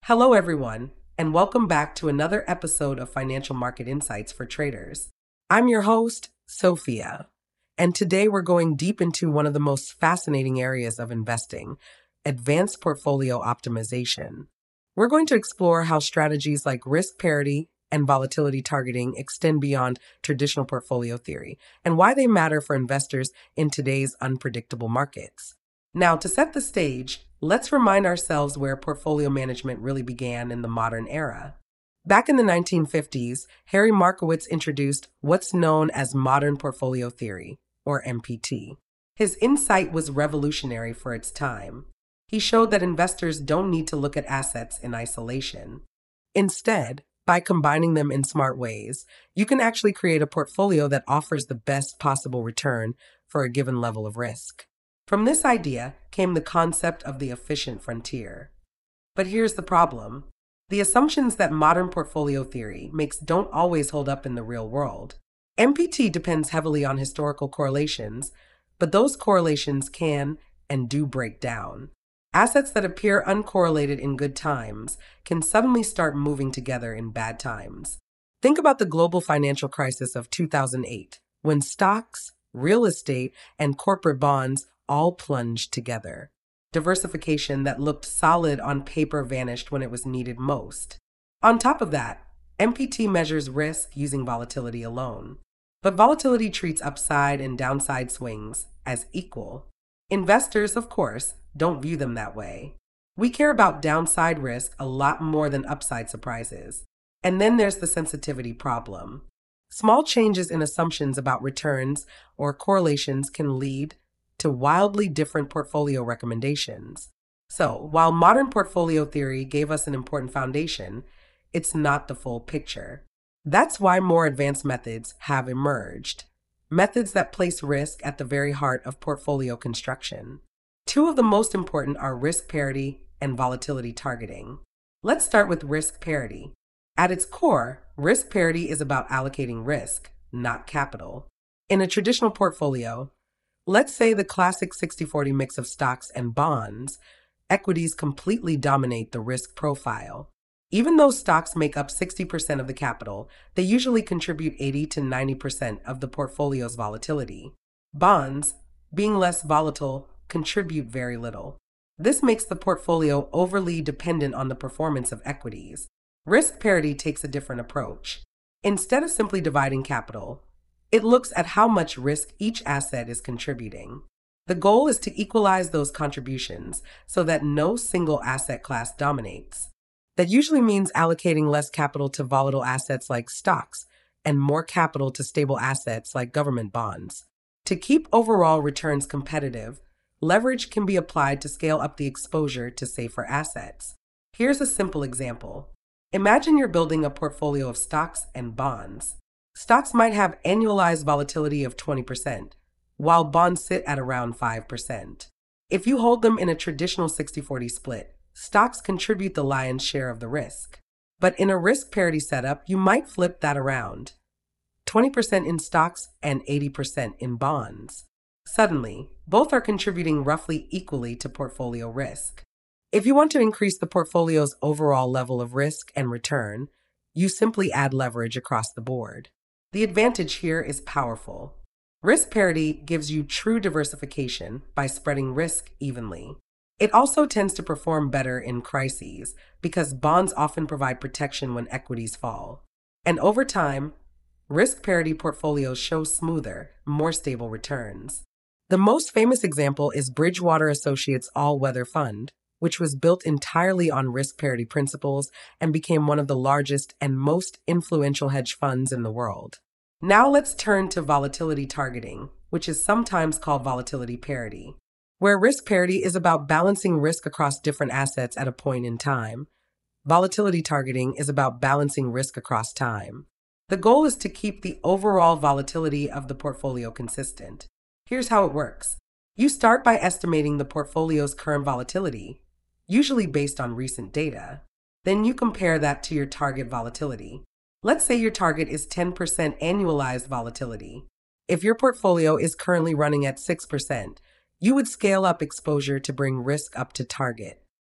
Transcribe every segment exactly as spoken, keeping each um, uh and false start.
Hello, everyone, and welcome back to another episode of Financial Market Insights for Traders. I'm your host, Sophia, and today we're going deep into one of the most fascinating areas of investing, advanced portfolio optimization. We're going to explore how strategies like risk parity and volatility targeting extend beyond traditional portfolio theory and why they matter for investors in today's unpredictable markets. Now, to set the stage, let's remind ourselves where portfolio management really began in the modern era. Back in the nineteen fifties, Harry Markowitz introduced what's known as modern portfolio theory, or M P T. His insight was revolutionary for its time. He showed that investors don't need to look at assets in isolation. Instead, by combining them in smart ways, you can actually create a portfolio that offers the best possible return for a given level of risk. From this idea came the concept of the efficient frontier. But here's the problem. The assumptions that modern portfolio theory makes don't always hold up in the real world. M P T depends heavily on historical correlations, but those correlations can and do break down. Assets that appear uncorrelated in good times can suddenly start moving together in bad times. Think about the global financial crisis of two thousand eight, when stocks, real estate, and corporate bonds all plunged together. Diversification that looked solid on paper vanished when it was needed most. On top of that, M P T measures risk using volatility alone. But volatility treats upside and downside swings as equal. Investors, of course, don't view them that way. We care about downside risk a lot more than upside surprises. And then there's the sensitivity problem. Small changes in assumptions about returns or correlations can lead to wildly different portfolio recommendations. So, while modern portfolio theory gave us an important foundation, it's not the full picture. That's why more advanced methods have emerged, methods that place risk at the very heart of portfolio construction. Two of the most important are risk parity and volatility targeting. Let's start with risk parity. At its core, risk parity is about allocating risk, not capital. In a traditional portfolio, let's say the classic sixty forty mix of stocks and bonds, equities completely dominate the risk profile. Even though stocks make up sixty percent of the capital, they usually contribute eighty to ninety percent of the portfolio's volatility. Bonds, being less volatile, contribute very little. This makes the portfolio overly dependent on the performance of equities. Risk parity takes a different approach. Instead of simply dividing capital, it looks at how much risk each asset is contributing. The goal is to equalize those contributions so that no single asset class dominates. That usually means allocating less capital to volatile assets like stocks and more capital to stable assets like government bonds. To keep overall returns competitive, leverage can be applied to scale up the exposure to safer assets. Here's a simple example. Imagine you're building a portfolio of stocks and bonds. Stocks might have annualized volatility of twenty percent, while bonds sit at around five percent. If you hold them in a traditional sixty forty split, stocks contribute the lion's share of the risk. But in a risk parity setup, you might flip that around. twenty percent in stocks and eighty percent in bonds. Suddenly, both are contributing roughly equally to portfolio risk. If you want to increase the portfolio's overall level of risk and return, you simply add leverage across the board. The advantage here is powerful. Risk parity gives you true diversification by spreading risk evenly. It also tends to perform better in crises because bonds often provide protection when equities fall. And over time, risk parity portfolios show smoother, more stable returns. The most famous example is Bridgewater Associates All-Weather Fund, which was built entirely on risk parity principles and became one of the largest and most influential hedge funds in the world. Now let's turn to volatility targeting, which is sometimes called volatility parity. Where risk parity is about balancing risk across different assets at a point in time, volatility targeting is about balancing risk across time. The goal is to keep the overall volatility of the portfolio consistent. Here's how it works. You start by estimating the portfolio's current volatility, usually based on recent data. Then you compare that to your target volatility. Let's say your target is ten percent annualized volatility. If your portfolio is currently running at six percent, you would scale up exposure to bring risk up to target.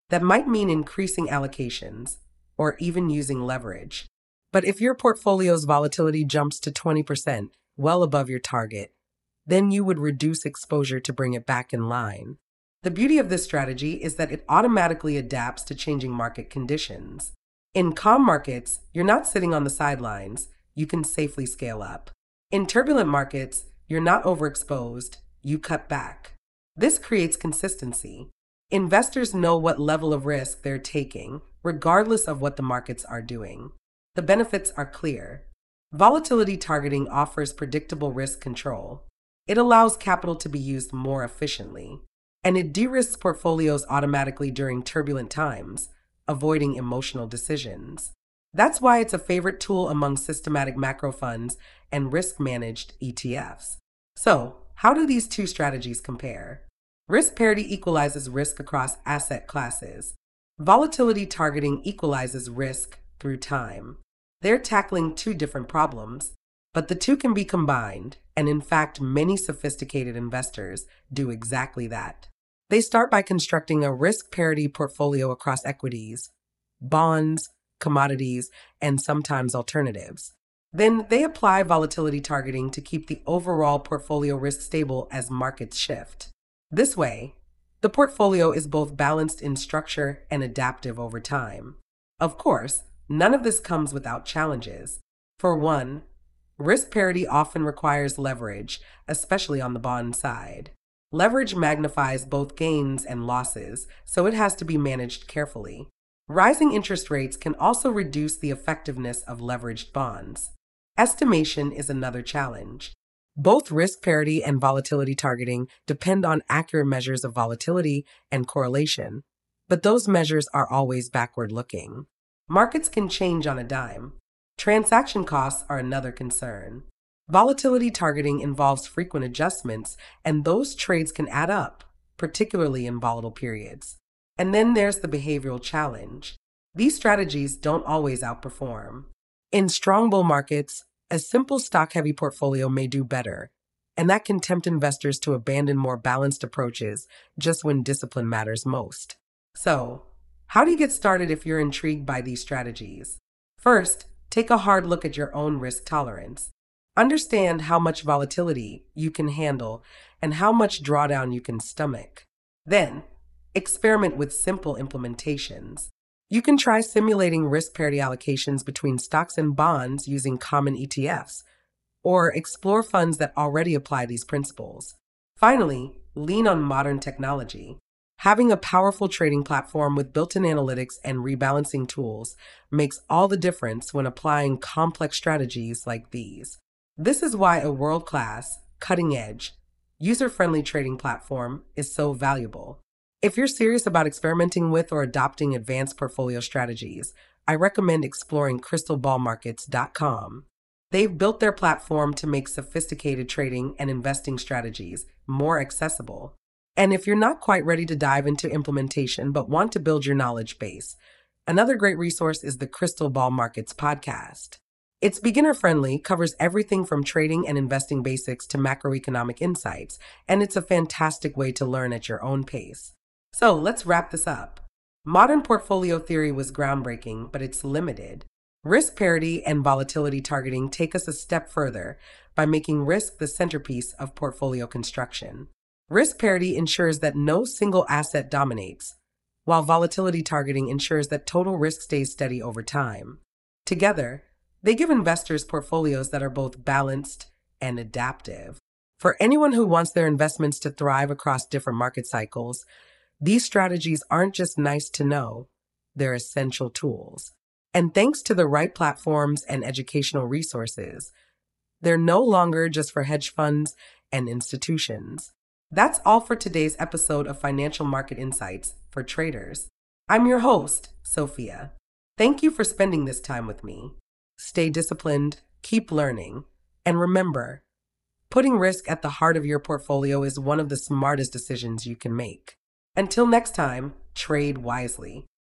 That might mean increasing allocations or even using leverage. But if your portfolio's volatility jumps to twenty percent, well above your target, then you would reduce exposure to bring it back in line. The beauty of this strategy is that it automatically adapts to changing market conditions. In calm markets, you're not sitting on the sidelines, you can safely scale up. In turbulent markets, you're not overexposed, you cut back. This creates consistency. Investors know what level of risk they're taking, regardless of what the markets are doing. The benefits are clear. Volatility targeting offers predictable risk control. It allows capital to be used more efficiently, and it de-risks portfolios automatically during turbulent times, avoiding emotional decisions. That's why it's a favorite tool among systematic macro funds and risk-managed E T Fs. So, how do these two strategies compare? Risk parity equalizes risk across asset classes. Volatility targeting equalizes risk through time. They're tackling two different problems, but the two can be combined, and in fact, many sophisticated investors do exactly that. They start by constructing a risk parity portfolio across equities, bonds, commodities, and sometimes alternatives. Then they apply volatility targeting to keep the overall portfolio risk stable as markets shift. This way, the portfolio is both balanced in structure and adaptive over time. Of course, none of this comes without challenges. For one, risk parity often requires leverage, especially on the bond side. Leverage magnifies both gains and losses, so it has to be managed carefully. Rising interest rates can also reduce the effectiveness of leveraged bonds. Estimation is another challenge. Both risk parity and volatility targeting depend on accurate measures of volatility and correlation, but those measures are always backward-looking. Markets can change on a dime. Transaction costs are another concern. Volatility targeting involves frequent adjustments, and those trades can add up, particularly in volatile periods. And then there's the behavioral challenge. These strategies don't always outperform. In strong bull markets, a simple stock-heavy portfolio may do better, and that can tempt investors to abandon more balanced approaches just when discipline matters most. So, how do you get started if you're intrigued by these strategies? First, take a hard look at your own risk tolerance. Understand how much volatility you can handle and how much drawdown you can stomach. Then, experiment with simple implementations. You can try simulating risk parity allocations between stocks and bonds using common E T Fs, or explore funds that already apply these principles. Finally, lean on modern technology. Having a powerful trading platform with built-in analytics and rebalancing tools makes all the difference when applying complex strategies like these. This is why a world-class, cutting-edge, user-friendly trading platform is so valuable. If you're serious about experimenting with or adopting advanced portfolio strategies, I recommend exploring crystal ball markets dot com. They've built their platform to make sophisticated trading and investing strategies more accessible. And if you're not quite ready to dive into implementation but want to build your knowledge base, another great resource is the Crystal Ball Markets podcast. It's beginner-friendly, covers everything from trading and investing basics to macroeconomic insights, and it's a fantastic way to learn at your own pace. So let's wrap this up. Modern portfolio theory was groundbreaking, but it's limited. Risk parity and volatility targeting take us a step further by making risk the centerpiece of portfolio construction. Risk parity ensures that no single asset dominates, while volatility targeting ensures that total risk stays steady over time. Together, they give investors portfolios that are both balanced and adaptive. For anyone who wants their investments to thrive across different market cycles, these strategies aren't just nice to know, they're essential tools. And thanks to the right platforms and educational resources, they're no longer just for hedge funds and institutions. That's all for today's episode of Financial Market Insights for Traders. I'm your host, Sophia. Thank you for spending this time with me. Stay disciplined, keep learning, and remember, putting risk at the heart of your portfolio is one of the smartest decisions you can make. Until next time, trade wisely.